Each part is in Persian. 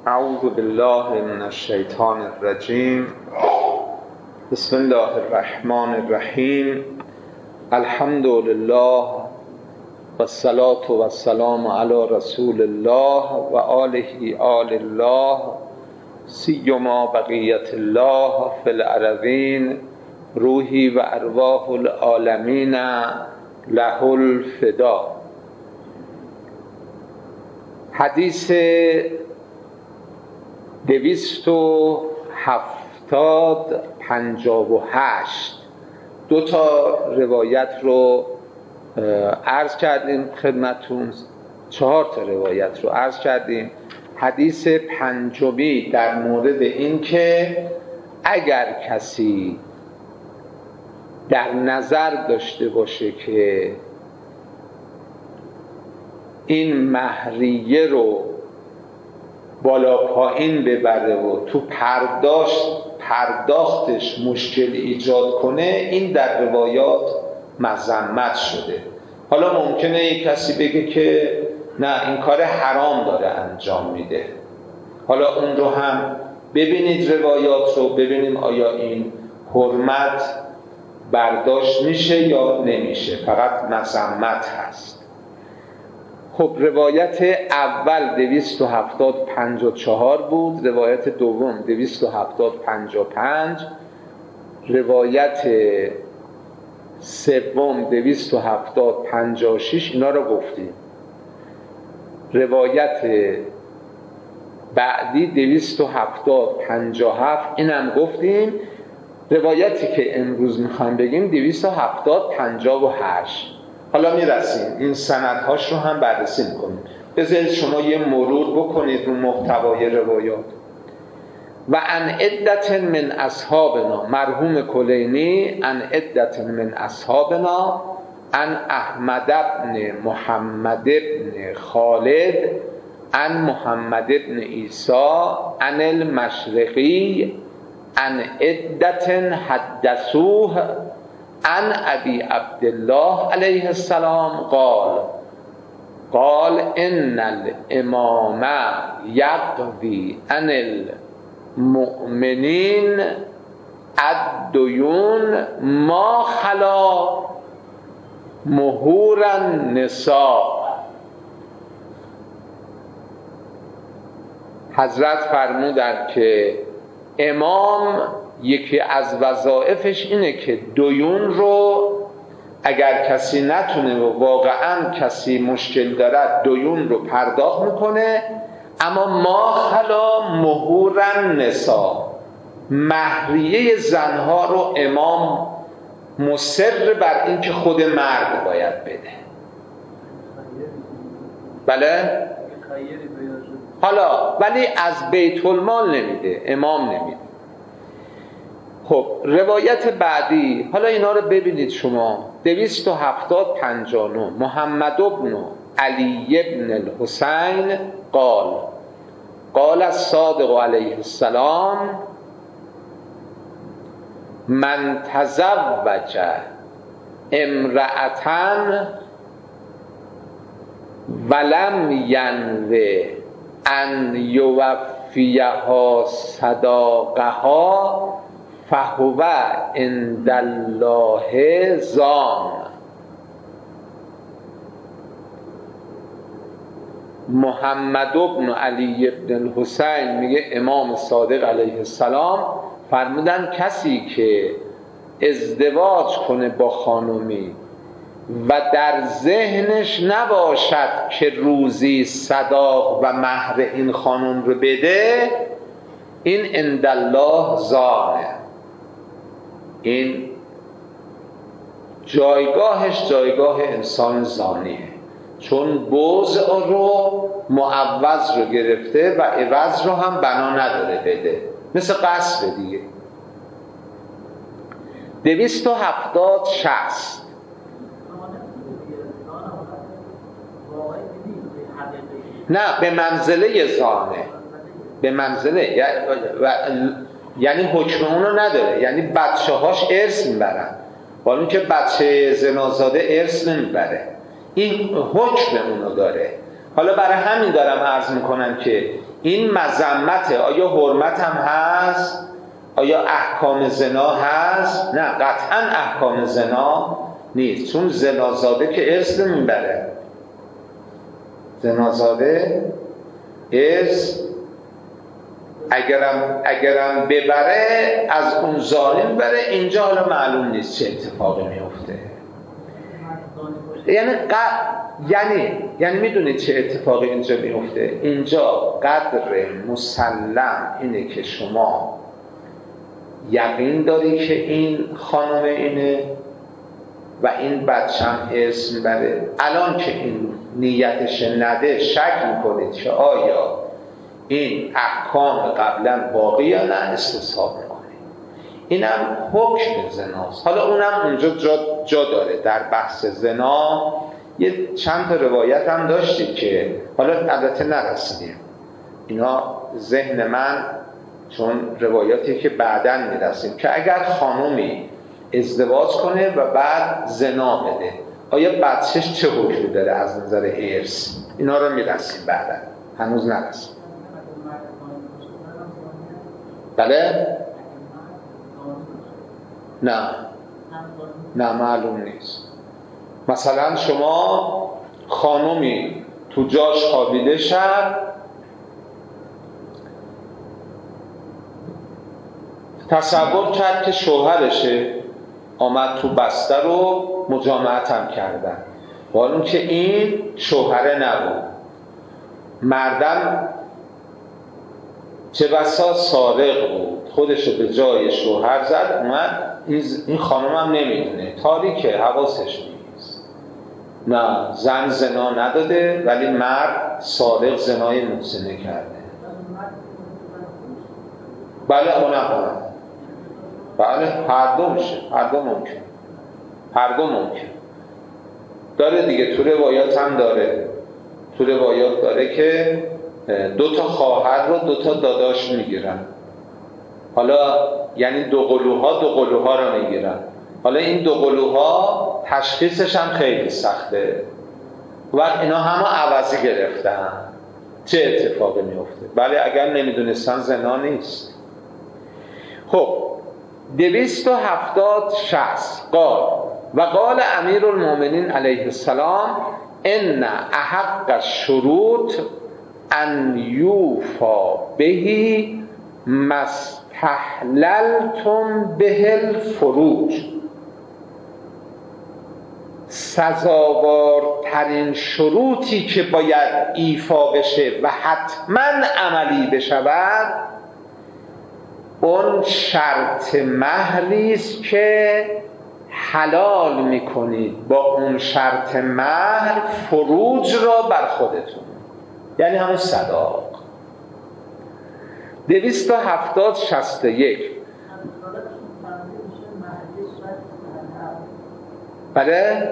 اعوذ بالله من الشیطان الرجیم. بسم الله الرحمن الرحیم. الحمد لله والصلاة والسلام علی رسول الله و آله آل الله سیما بقیت الله فی الارضین روحی و ارواح العالمین له الفدا. حدیث 258 دو تا روایت رو عرض کردیم خدمتون، 4 تا روایت رو عرض کردیم. حدیث پنجمی در مورد این که اگر کسی در نظر داشته باشه که این مهریه رو بالا پایین ببره و تو پرداختش مشکل ایجاد کنه، این در روایات مذمت شده. حالا ممکنه یک کسی بگه که نه، این کار حرام داره انجام میده. حالا اون رو هم ببینید، روایات رو ببینیم آیا این حرمت برداشت میشه یا نمیشه، فقط مذمت هست. خب روایت اول 270-54 بود، روایت دوم 270-55، روایت سوم 270-56. اینا رو گفتیم. روایت بعدی 270-57 اینم گفتیم. روایتی که امروز میخوایم بگیم 270-58. حالا میرسیم این سندهاش رو هم بررسی میکنیم. بذارید شما یه مرور بکنید رو محتوای روایات. و ان عدت من اصحابنا، مرحوم کلینی، ان عدت من اصحابنا ان احمد ابن محمد ابن خالد ان محمد ابن عیسی ان المشرقی ان عدت حدثوه عن ابی عبدالله علیه السلام قال ان الامام یقضی عن المؤمنین الدیون ما خلا مهور النساء. حضرت فرمودند که امام یکی از وظایفش اینه که دیون رو اگر کسی نتونه و واقعا کسی مشکل داره دیون رو پرداخت میکنه، اما ما خلا مهور النساء، مهریه زنها رو امام مصر بر این که خود مرد باید بده. بله؟ حالا ولی از بیت المال نمیده، امام نمیده. خب روایت بعدی، حالا اینا رو ببینید شما. 270-59 محمد ابن علی ابن الحسین قال الصادق علیه السلام من تزوج امرأة ولم ینو ان یوفیها صداقها فهو عند الله زان. محمد ابن علی ابن الحسین میگه امام صادق علیه السلام فرمودن کسی که ازدواج کنه با خانمی و در ذهنش نباشد که روزی صداق و مهر این خانم رو بده، این عند الله زانه، این جایگاهش جایگاه انسان زانیه، چون بوضع رو معوض رو گرفته و عوض رو هم بنا نداره بده، مثل قصر دیگه. 270-60 نه، به منزله زانه، به منزله، یعنی حکم اونو نداره، یعنی بچه هاش ارث میبرن، با اون که بچه زنازاده ارث نمیبره، این حکم اونو داره. حالا برای همین دارم عرض میکنم که این مذمته. آیا حرمت هم هست؟ آیا احکام زنا هست؟ نه، قطعا احکام زنا نیست، چون زنازاده که ارث نمیبره. زنازاده ارث اگرم ببره از اون ظالم بره. اینجا حالا معلوم نیست چه اتفاقی میفته. یعنی میدونید چه اتفاقی اینجا میفته؟ اینجا قدر مسلم اینه که شما یقین داری که این خانم اینه و این بچه هم اسم بره. الان که این نیتش نده شک میکنید که آیا این احکام قبلا باقی یا نه، استصحاب میکنید. اینم حکم زناست. حالا اونم اونجا جا داره. در بحث زنا یه چند تا روایت هم داشتید که حالا البته نرسیدیم اینا ذهن من، چون روایاتی که بعداً میرسیم که اگر خانومی ازدواج کنه و بعد زنا بده آیا بچهش چه حکمی داره از نظر ارث. اینا رو میرسیم بعداً، هنوز نرسیم. بله؟ نه معلوم نیست. مثلا شما خانومی تو جاش خوابیده شد، تصور کرد که شوهرشه، آمد تو بستر و مجامعت هم کردن، حالا که این شوهره نبود. مردم چه بسا سارق بود، خودشو به جای شوهر زد، اومد این خانم هم نمیدونه، تاریکه، حواسش نیست. نه، زن زنا نداده ولی مرد سارق زنای محسنه کرده. بله اونم هم. بله هر دو میشه، هر دو ممکن داره دیگه. تو روایات هم داره، تو روایات داره که 2 تا خواهر رو 2 تا داداش میگیرن. حالا یعنی 2 قلوها رو میگیرن. حالا این 2 قلوها تشخیصش هم خیلی سخته و اینا همه عوضی گرفتن. چه اتفاقی میفته؟ بله اگر نمیدونستن زنا نیست. خب 270 شخص قال امیرالمومنین علیه السلام ان احق الشروط ان یوفا بهی مستحللتم به الفروج. سزاوارترین شروطی که باید ایفا بشه و حتما عملی بشود اون شرط مهری است که حلال میکنید با اون شرط مهر فروج را بر خودتون، یعنی همون صداق. 261 بله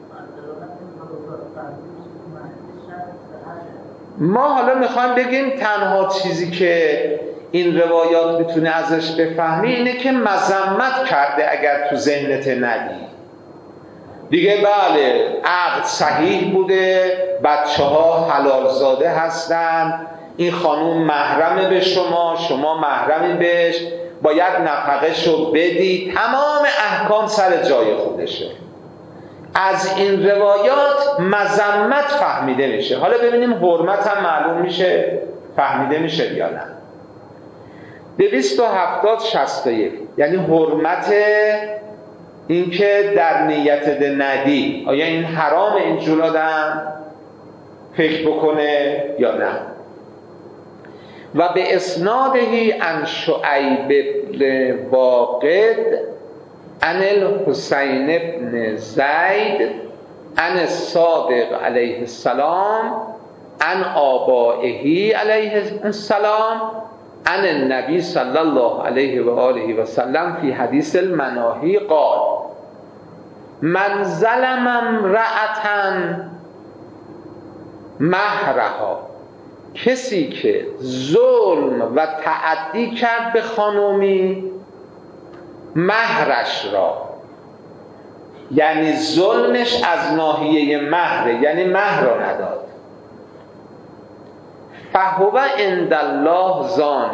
ما حالا میخوایم بگیم تنها چیزی که این روایات میتونه ازش بفهمی اینه که مذمت کرده اگر تو ذهنت ندی دیگه. بله عقد صحیح بوده، بچه ها حلال زاده هستن، این خانوم محرمه به شما، شما محرمی بهش، باید نفقه شو بدی، تمام احکام سر جای خودشه. از این روایات مذمت فهمیده میشه. حالا ببینیم حرمت هم معلوم میشه، فهمیده میشه یا نه. 261 یعنی حرمت این که در نیت ندی آیا این حرام اینجور آدم فکر بکنه یا نه. و به اسنادهی عن شعیب بن واقد عن الحسین بن زید عن الصادق علیه السلام عن آبائه علیه السلام عن النبی صلی الله علیه و آله و سلم فی حدیث المناهی قال من ظلم امرأة مهرها، کسی که ظلم و تعدی کرد به خانومی مهرش را، یعنی ظلمش از ناحیه مهره، یعنی مهر را نداد، فهو عند الله زان،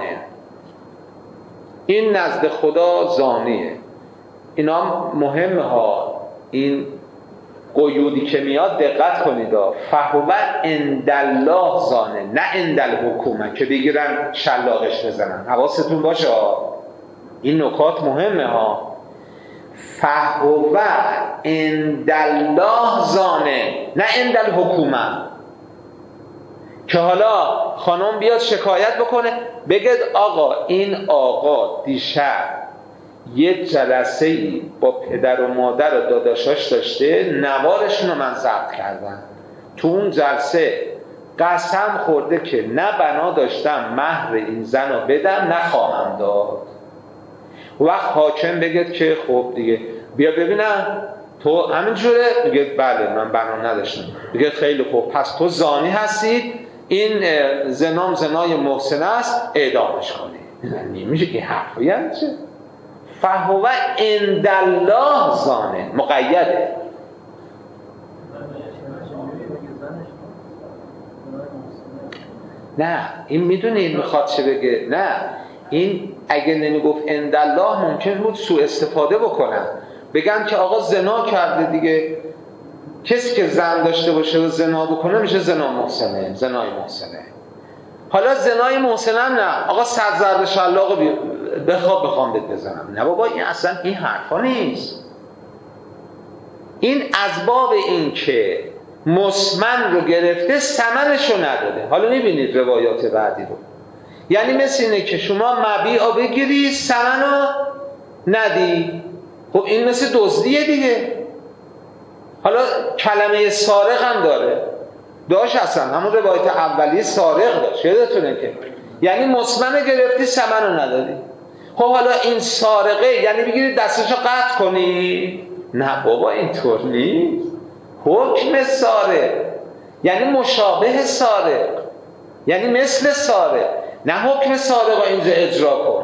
این نزد خدا زانیه. اینا مهمه ها، این قیودی که میاد دقت کنید. فهو عند الله زانه، نه عند الحکومه که بگیرن شلاقش بزنن. حواستون باشه این نکات مهمه ها. فهو عند الله زانه، نه عند الحکومه. که حالا خانم بیاد شکایت بکنه، بگید آقا این آقا دیشب یه جلسه‌ای با پدر و مادر و داداشاش داشته، نوارشون رو من ضبط کردم، تو اون جلسه قسم خورده که نه بنا داشتم مهر این زن رو بدم نه خواهم داد. وقت حاکم بگید که خب دیگه بیا ببینم تو همینجوره، بگید بله من بنا نداشتم، بگید خیلی خوب پس تو زانی هستی، این زنام زنای محسن است، اعدامش کنی. نمیشه که حرفی یعنی چه؟ فهو عند الله زانه، مقیده. نه این میدونید میخواد چه بگه؟ نه این اگه نمیگفت عند الله ممکن بود سوء استفاده بکنن، بگن که آقا زنا کرده دیگه، کسی که زن داشته باشه و زنا بکنه میشه زنا محسنه، زنای محسنه. حالا زنای محسنه هم نه، آقا 100 ضرب شلاق بخوام بهت بزنم. نه بابا این اصلا این حرفا نیست. این از باب این که مسمن رو گرفته ثمنش رو نداده. حالا میبینید روایات بعدی رو، یعنی مثل اینه که شما مبیع بگیری ثمن رو ندی، خب این مثل دزدیه دیگه. حالا کلمه سارق هم داشت اصلا همون روایت اولی سارق داشت، یادتونه که یعنی مسمن گرفتی ثمن رو ندادی. خب حالا این سارقه یعنی بگیری دستشو قطع کنی؟ نه بابا اینطور نیست. حکم سارق یعنی مشابه سارق، یعنی مثل سارق، نه حکم سارق رو اینجا اجرا کن.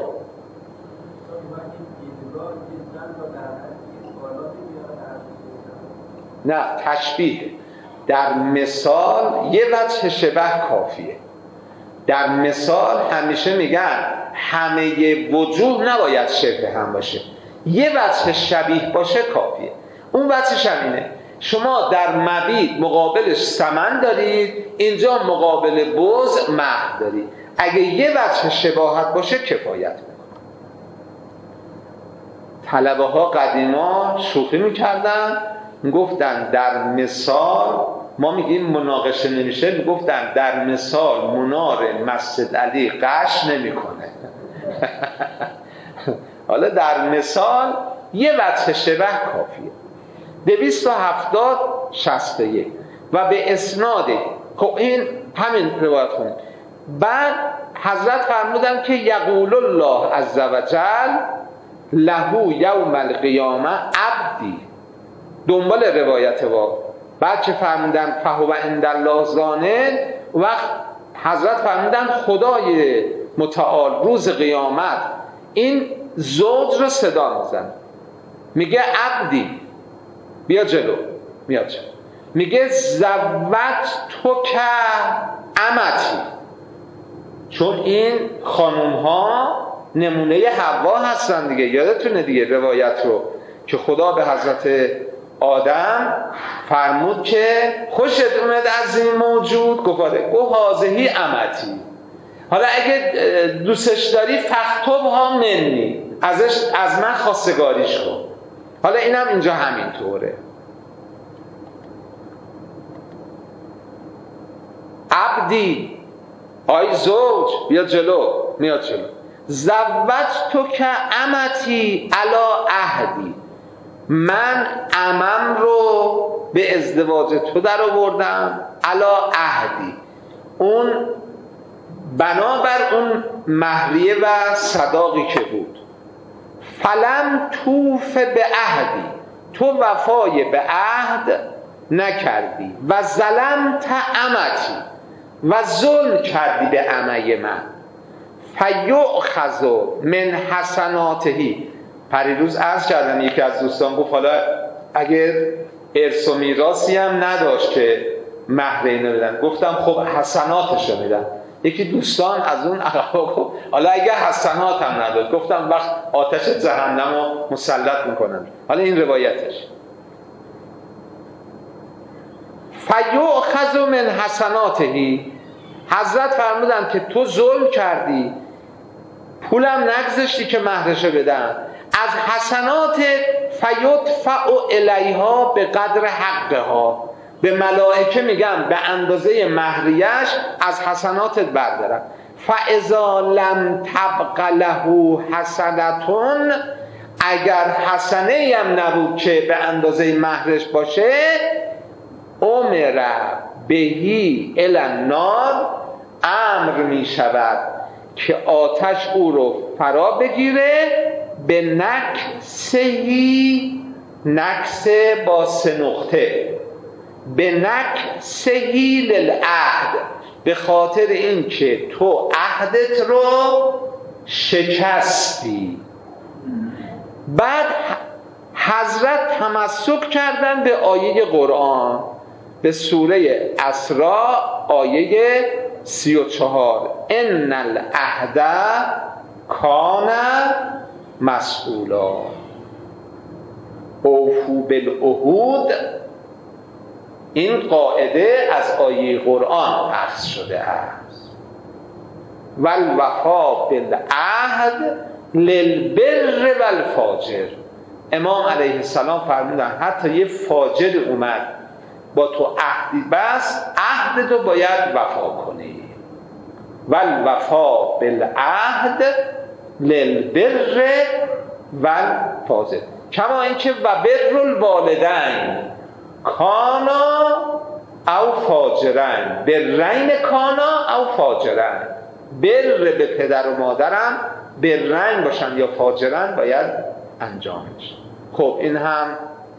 نه تشبیه در مثال یه وجه شبه کافیه. در مثال همیشه میگن همه وجوه نباید شبه هم باشه، یه وجه شبیه باشه کافیه. اون وجهش هم اینه شما در مبیع مقابلش ثمن دارید، اینجا مقابل بز مهر دارید. اگه یه وجه شباهت باشه کفایت میکنه. طلبه ها قدیما شوخی میکردن، گفتن در مثال، ما میگیم مناقشه نمیشه، میگفتن در مثال منار مسجد علی قش نمیکنه. حالا در مثال یه وجه شبه کافیه. 270-61 و به اسناد. خب این همین روایت خونید. بعد حضرت فرمودن که یقول الله عز وجل له یوم القیامه عبدی، دنبال روایت بعد که فرمودن فهو عند الله زانه، وقت حضرت فرمودن خدای متعال روز قیامت این زوج رو صدا میزن، میگه عبدی بیا جلو، میاد جلو، میگه زوج تو که امتی. چون این خانوم ها نمونه حوا هستن دیگه، یادتونه دیگه روایت رو که خدا به حضرت آدم فرمود که خوشت اومد از این موجود، گفت هازهی امتی، حالا اگه دوستش داری فختب ها منی، از من خواستگاریش کن. حالا اینم اینجا همینطوره. عبدی آی زوج بیا جلو، میاد جلو. زوج تو که امتی علا عهدی، من امم رو به ازدواج تو در آوردم علا عهدی، اون بنابر اون مهریه و صداقی که بود. فلم توف به عهدی، تو وفای به عهد نکردی و ظلمت امتی، و ظلم کردی به عمه من. فیؤخذ من حسناتهی. پریروز عرض کردم یکی از دوستان گفت حالا اگر ارث و میراثی هم نداشت که مهر اینو بدن، گفتم خب حسناتشو میدن. یکی دوستان از اون اخلاق گفت حالا اگه حسنات هم نداد، گفتم وقت آتش جهنم رو مسلط میکنن. حالا این روایتش فیؤخذ من حسناتهی، حضرت فرمودن که تو ظلم کردی، پولم نگذاشتی که مهرشو بدن، از حسنات فیدفع الیها به قدر حقها، به ملائکه میگم به اندازه مهریش از حسناتت بردارم. فاذا لم تبق له حسنتون، اگر حسنه هم نبود که به اندازه مهرش باشه، امر بهی الی النار، امر می شود که آتش او رو فرا بگیره، به نکسهی، نکس با 3 نقطه، به نکسهی للعهد، به خاطر این که تو عهدت رو شکستی. بعد حضرت تمسک کردن به آیه قرآن، به سوره اسراء آیه 34 ان العهد کان مسئولا، اوفوا بالعهود. این قاعده از آیه قرآن اخذ شده است. والوفا بالعهد للبر والفاجر. امام علیه السلام فرمودن حتی یه فاجر اومد با تو عهدی بس، عهد تو باید وفا کنی. والوفا بالعهد للبر والفاجر، کما اینکه و بر الوالدین کانا او فاجرن، برین کانا او فاجرن، بر به پدر و مادرم برین باشن یا فاجرن باید انجامش. خب این هم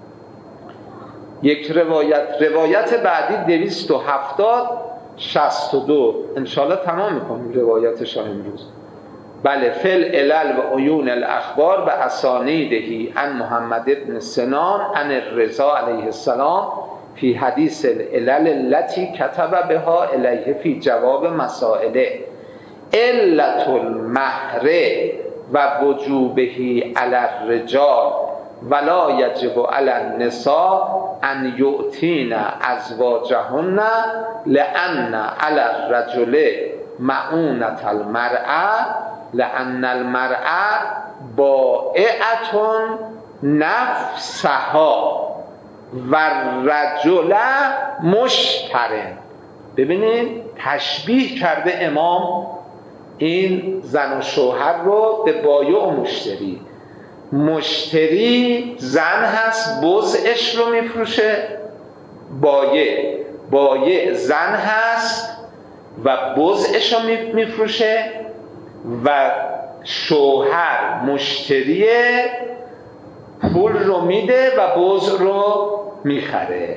یک روایت بعدی 270 62 انشاءالله تمام میکنیم روایتش امروز. بله، فل علل و عیون الاخبار به اسانیدهی عن محمد ابن سنان عن الرضا علیه السلام فی حدیث العلل التي کتب بها الیه فی جواب مسائله علت المهر و وجوبهی علی الرجال ولا یجب علی النساء ان یؤتین ازواجهن لان علی الرجل معونة المرأة لأن المرأة بائعة نفسها و الرجل مشترن. ببینید تشبیه کرده امام این زن و شوهر رو به بایع و مشتری. مشتری زن هست بضعش رو میفروشه، بایع زن هست و بضعش رو میفروشه، و شوهر مشتریه پول رو میده و بضع رو میخره.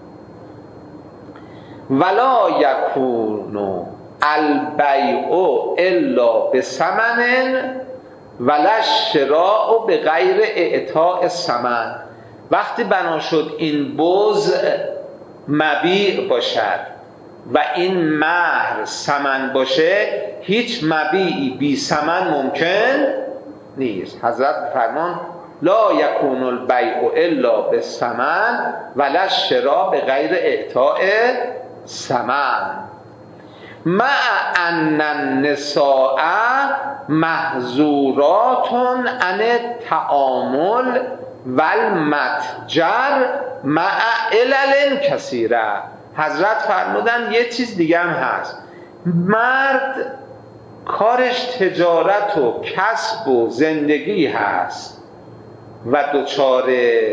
ولا یکون البیع الا بثمن ولا الشراء بغیر اعطاء الثمن. وقتی بنا شد این بضع مبیع باشد و این مهر ثمن باشه، هیچ مبیعی بی ثمن ممکن نیست. حضرت فرمان لا یکون البیع الا بالثمن ولا الشراء بغیر اعطاء ثمن. مع ان النساء محظورات عن التعامل والمتجر مع علل کثیره. حضرت فرمودن یه چیز دیگه هم هست، مرد کارش تجارت و کسب و زندگی هست و دچار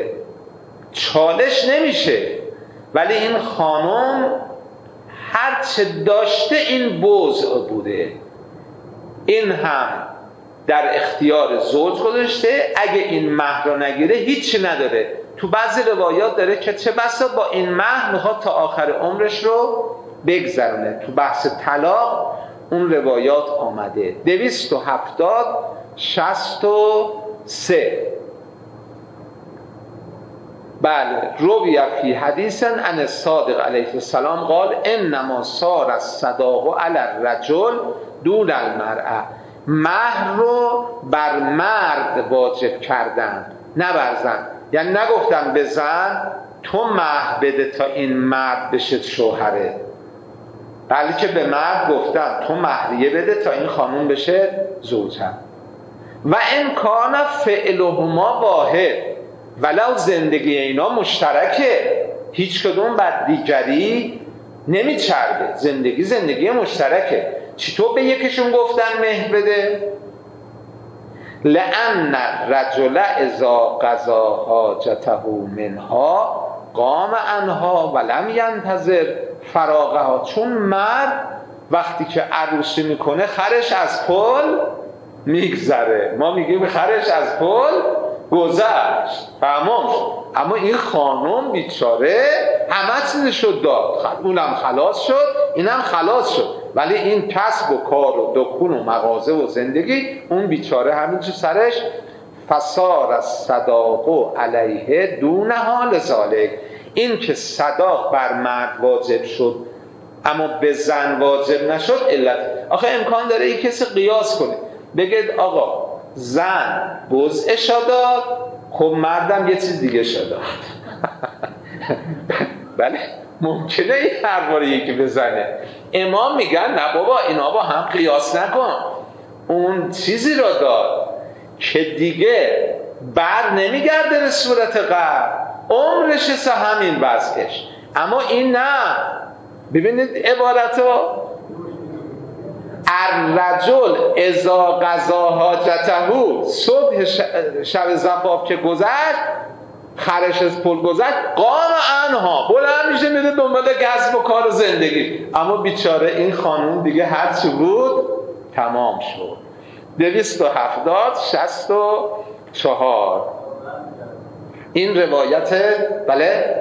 چالش نمیشه، ولی این خانم هرچه داشته این بضع بوده، این هم در اختیار زوج گذاشته، اگه این مهر رو نگیره هیچی نداره. تو بعضی روایات داره که چه بسا با این مهر میخواد تا آخر عمرش رو بگذرونه. تو بحث طلاق اون روایات آمده. 270 63 بله روی فی حدیث عن الصادق علیه السلام قال انما صار الصداق علی الرجل دون المرأة. مهر رو بر مرد واجب کردن نه بر زن. یعنی نگفتن به زن تو مهر بده تا این مرد بشه شوهره، بلکه به مرد گفتن تو مهریه بده تا این خانوم بشه زوجه. و ان کان فعلهما واحد، ولو زندگی اینا مشترکه، هیچ کدوم بر دیگری نمیچربه، زندگی مشترکه. چطور به یکشون گفتن مهر بده؟ لأن الرجل اذا قضا حاجته منها قام عنها ولم ینتظر فراغها. چون مرد وقتی که عروسی میکنه خرش از پل میگذره، ما میگیم خرش از پل گذشت، تمام شد. اما این خانم بیچاره همه چیزشو داد، اونم خلاص شد اینم خلاص شد، ولی این کسب و کار و دکون و مغازه و زندگی اون بیچاره همینجور سرش. فصار الصداق علیه دونها لذالک. این که صداق بر مرد واجب شد اما به زن واجب نشد علت. آخه امکان داره این کسی قیاس کنه بگید آقا زن بزعشا داد، خب مردم یه چیز دیگه شد. بله ممکنه این حرفا رو یکی بزنه. امام میگن نه بابا اینا با هم قیاس نکن، اون چیزی را داد که دیگه بر نمیگرده به صورت قبل، عمرش سه همین وضعش. اما این نه. ببینید عبارتو الرجل اذا قضا حاجته، صبح شب زفاف که گذشت خرش از پل گذشت قام عنها، بلند میشه میره دنبال کسب و کار زندگی. اما بیچاره این خانوم دیگه هر چی بود تمام شد. 270 64 این روایت. بله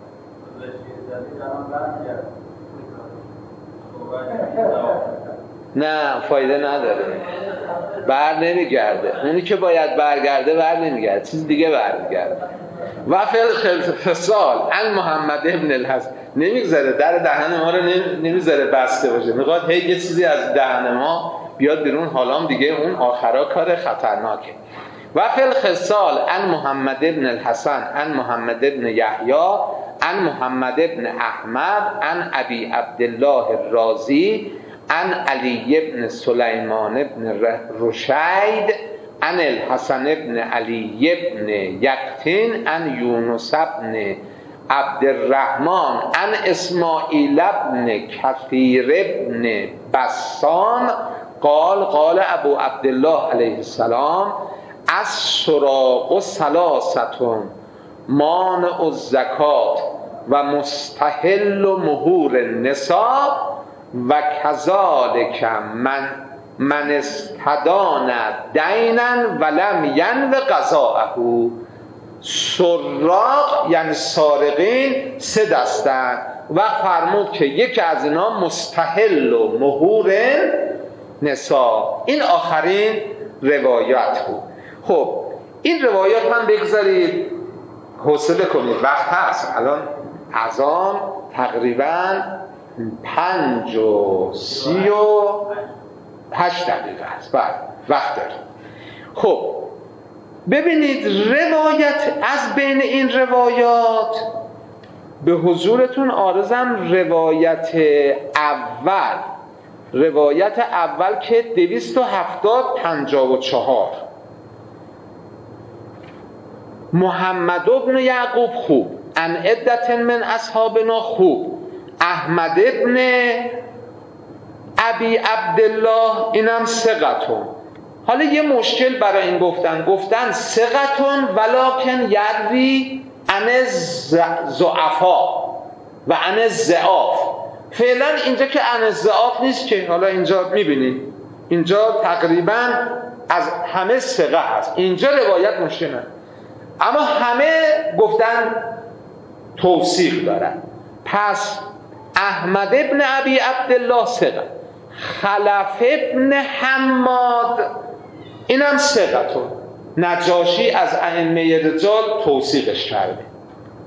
نه فایده نداره، بر نمیگرده. اونی که باید برگرده بر نمیگرده، چیز دیگه برمیگرده. و فصال ان محمد ابن الحسن، نمیگذاره در دهن ما رو نمیذاره بسته باشه، میخواد هی یه چیزی از دهن ما بیاد بیرون، حالا دیگه اون آخرا کار خطرناکه. و فی الخصال ان محمد ابن الحسن ان محمد ابن یحیی ان محمد ابن احمد ان ابی عبدالله الرازی ان علی ابن سلیمان ابن رشید ان الحسن ابن علی ابن یقطین ان یونس ابن عبد الرحمن ان اسماعیل ابن کثیر ابن بسام قال ابو عبدالله علیه السلام السراق ثلاثه مانع الزکات و مستحل مهور النساء و کذالک من استدان دینا ولم ینو قضاءه. سراق یعنی سارقین سه دستن و فرمود که یکی از اینا مستحل و مهور نساء. این آخرین روایت بود. خب این روایات من بگذارید حوصله کنید، وقت هست الان اذان تقریبا 5:38 است، بعد وقت داریم. خب ببینید روایت از بین این روایات به حضورتون عارضم روایت اول که 270-54 محمد ابن یعقوب خوب، ان عدت من اصحابنا خوب، احمد ابن ابی عبدالله اینم ثقتون. حالا یه مشکل برای این گفتن ثقتون ولکن یروی عن ضعفا و عن ضعاف. فعلا اینجا که عن ضعاف نیست که، حالا اینجا میبینید اینجا تقریبا از همه ثقه هست، اینجا روایت مشکل هست. اما همه گفتن توثیق دارن. پس احمد ابن ابی عبدالله ثقه، خلف ابن حماد اینم ثقتون، نجاشی از ائمه رجال توثیقش کرده.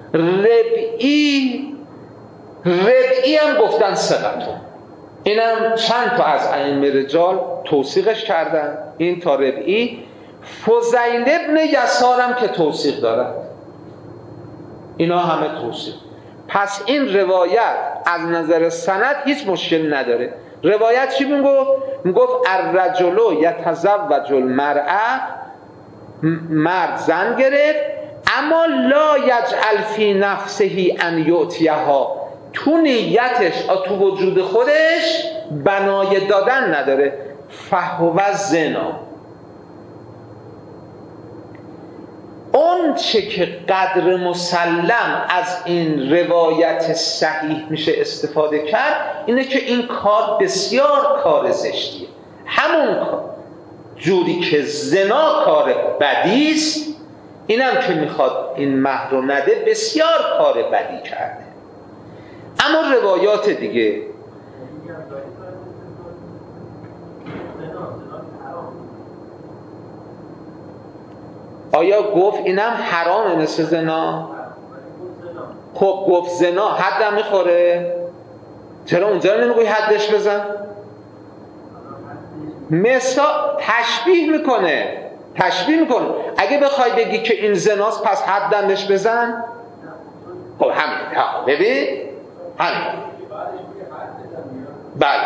ربعی هم گفتن ثقتون. اینم چند تا از ائمه رجال توثیقش کردن، این تا ربعی. فضیل ابن یسارم که توثیق دارد، اینا همه توصیف. پس این روایت از نظر سند هیچ مشکل نداره. روایت چی میگفت؟ الرجل یتزوج المرأة، مرد زن گرفت، اما لا یجعل فی نفسه ان یعطیها، تو نیتش تو وجود خودش بنای دادن نداره. فهو زنا. اون چه که قدر مسلم از این روایت صحیح میشه استفاده کرد اینه که این کار بسیار کار زشتیه. همون جوری که زنا کار بدیست، اینم که میخواد این مهر رو نده بسیار کار بدی کرده. اما روایات دیگه آیا گفت اینم حرامه مثل زنا؟ خب گفت زنا حد میخوره؟ چرا اونجا رو نمیگوی حدش بزن؟ مثلا تشبیه میکنه. اگه بخوای بگی که این زناست پس حدش بزن. خب همین، ببین همین. بله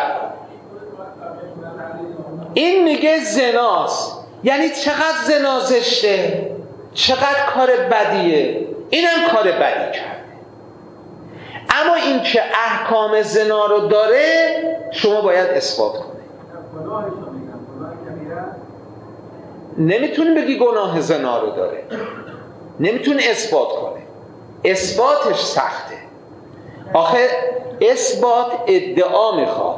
این میگه زناست، یعنی چقدر زنا زشته، چقدر کار بدیه، اینم کار بدی کرده. اما این که احکام زنا رو داره شما باید اثبات کنید. نمیتونی بگی گناه زنا رو داره، نمیتونی اثبات کنه. اثباتش سخته. آخه اثبات ادعا میخواد،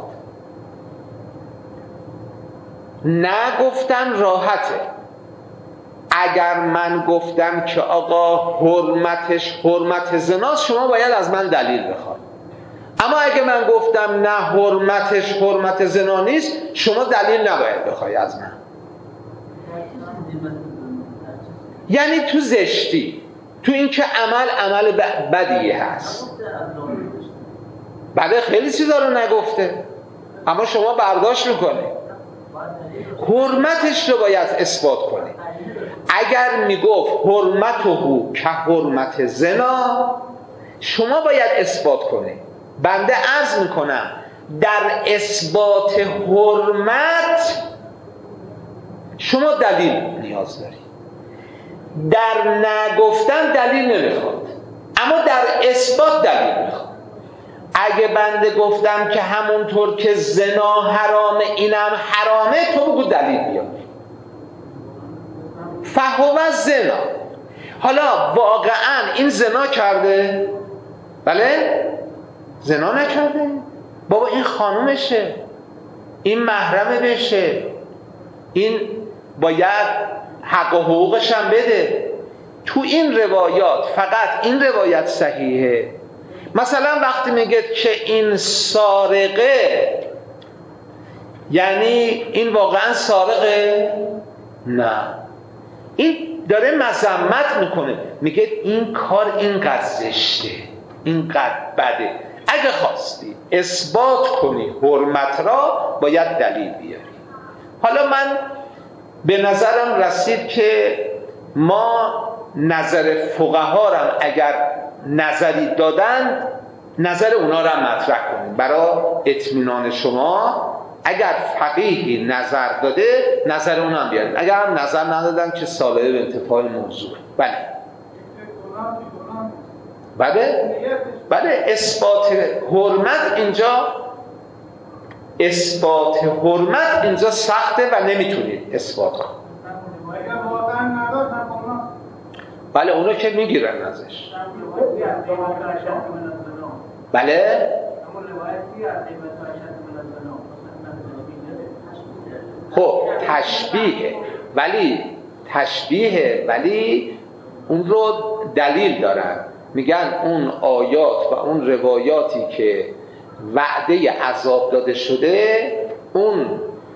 نه گفتن راحته. اگر من گفتم که آقا حرمتش حرمت زناست، شما باید از من دلیل بخواد. اما اگه من گفتم نه حرمتش حرمت زنا نیست، شما دلیل نباید بخوای از من. یعنی تو زشتی، تو این که عمل بدی هست. بله خیلی چیزا رو نگفته اما شما برداشت میکنه. حرمتش رو باید اثبات کنه. اگر میگفت حرمته که حرمت زنا، شما باید اثبات کنه. بنده عرض میکنم در اثبات حرمت شما دلیل نیاز دارید. در نگفتن دلیل نمیخواد، اما در اثبات دلیل میخواد. اگه بنده گفتم که همونطور که زنا حرامه اینم حرامه، تو بگو دلیل بیار. فهو زنا. حالا واقعا این زنا کرده؟ بله؟ زنا نکرده؟ بابا این خانومشه، این محرم بشه، این باید حق و حقوقش هم بده. تو این روایات فقط این روایت صحیحه. مثلا وقتی میگه که این سارقه، یعنی این واقعا سارقه؟ نه، این داره مذمت میکنه، میگه این کار اینقدر زشته، اینقدر بده. اگه خواستی اثبات کنی حرمت را، باید دلیل بیاری. حالا من به نظرم رسید که ما نظر فقها را اگر نظری دادن، نظر اونا را مطرح کنیم برای اطمینان شما. اگر فقیهی نظر داده، نظر اونا هم بیاریم. اگر هم نظر ندادن که صالح به انتفاع موضوع. بله اثبات حرمت اینجا سخته و نمیتونید اثبات کنید. بله اونو که میگیرن ازش. بله خب تشبیه ولی اون رو دلیل دارن. میگن اون آیات و اون روایاتی که وعده عذاب داده شده، اون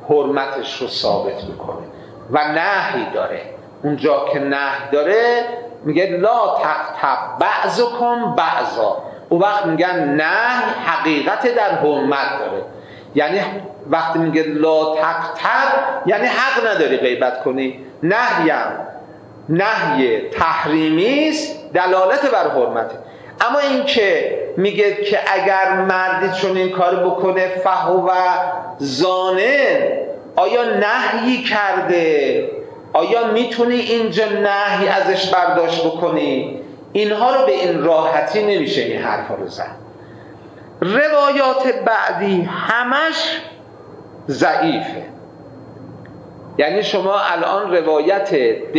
حرمتش رو ثابت میکنه و نهی داره. اونجا که نهی داره میگه لا تغتب بعضکم بعضا، اون وقت میگن نه حقیقت در حرمت داره. یعنی وقتی میگه لا تغتب یعنی حق نداری غیبت کنی. نهی تحریمی است، دلالت بر حرمته. اما این که میگه که اگر مردی چون این کار بکنه فهو زانن، آیا نهی کرده؟ آیا میتونی اینجا نهی ازش برداشت بکنی؟ اینها رو به این راحتی نمیشه این حرفا رو زد. روایات بعدی همش ضعیفه. یعنی شما الان روایت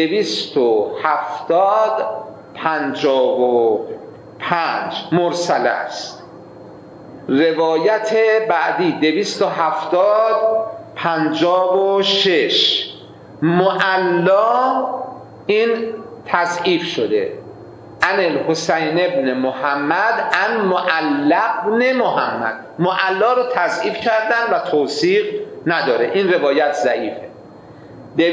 270-55 مرسل است، روایت بعدی 270-56 معلا این تضعیف شده، عن الحسین ابن محمد عن معلا ابن محمد، معلا رو تضعیف کردن و توثیق نداره، این روایت ضعیفه. 270-57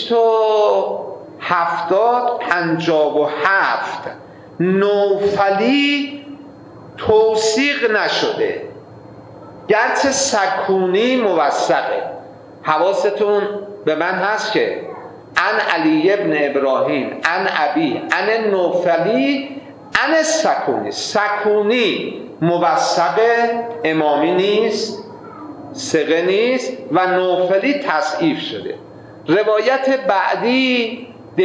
نوفلی توثیق نشده، گرچه سکونی موثقه. حواستون به من هست که عن علی ابن ابراهیم عن ابی عن نوفلی عن سکونی، سکونی موثقه، امامی نیست، ثقه نیست، و نوفلی تضعیف شده. روایت بعدی 270-58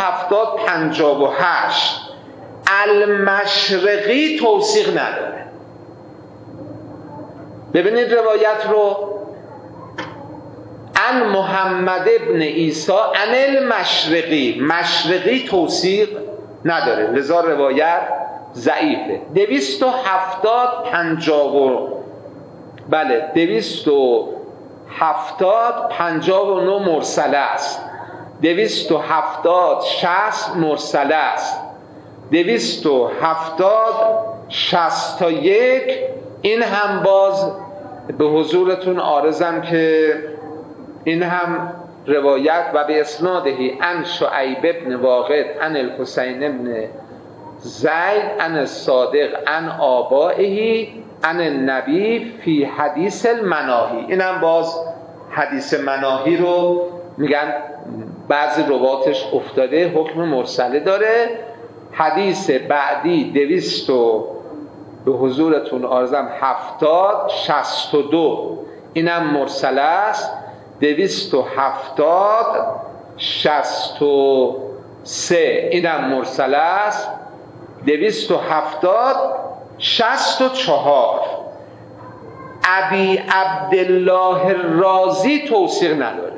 المشرقی توثیق نداره. ببینید روایت رو، عن محمد ابن عیسی عن المشرقی، مشرقی توثیق نداره، لذا روایت ضعیفه. 270-59 مرسله است، 270-60 مرسله است، 270-61 این هم باز به حضورتون عارضم که این هم روایت و به اسنادهی عن شعیب ابن واقد عن الحسین ابن زید عن الصادق عن آبائه عن النبی فی حدیث المناهی، این هم باز حدیث مناهی رو میگن بعضی رواتش افتاده، حکم مرسله داره. حدیث بعدی 200 به حضورتون عرضم 70-62 اینم مرسله است، 270-63 اینم مرسله است، 270-64 ابی عبدالله رازی توثیق نداره،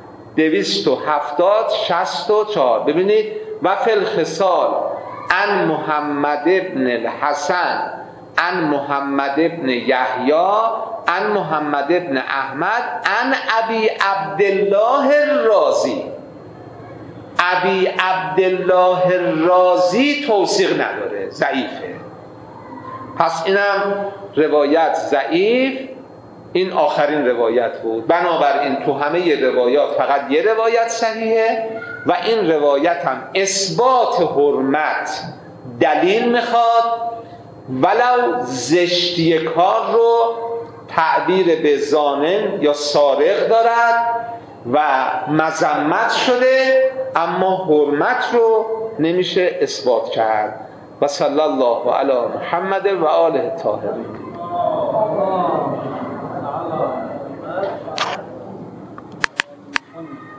270-64. ببینید و فی الخصال عن محمد ابن الحسن عن محمد ابن یحیی عن محمد ابن احمد عن ابی عبدالله الرازی، ابی عبدالله الرازی توثیق نداره، ضعیفه. پس اینم روایت ضعیف. این آخرین روایت بود. بنابراین تو همه روایات فقط یه روایت صحیحه و این روایت هم اثبات حرمت دلیل میخواد، ولو زشتی کار رو تعبیر به زانن یا سارق دارد و مذمت شده، اما حرمت رو نمیشه اثبات کرد. و صلی الله علی محمد و آله الطاهرین.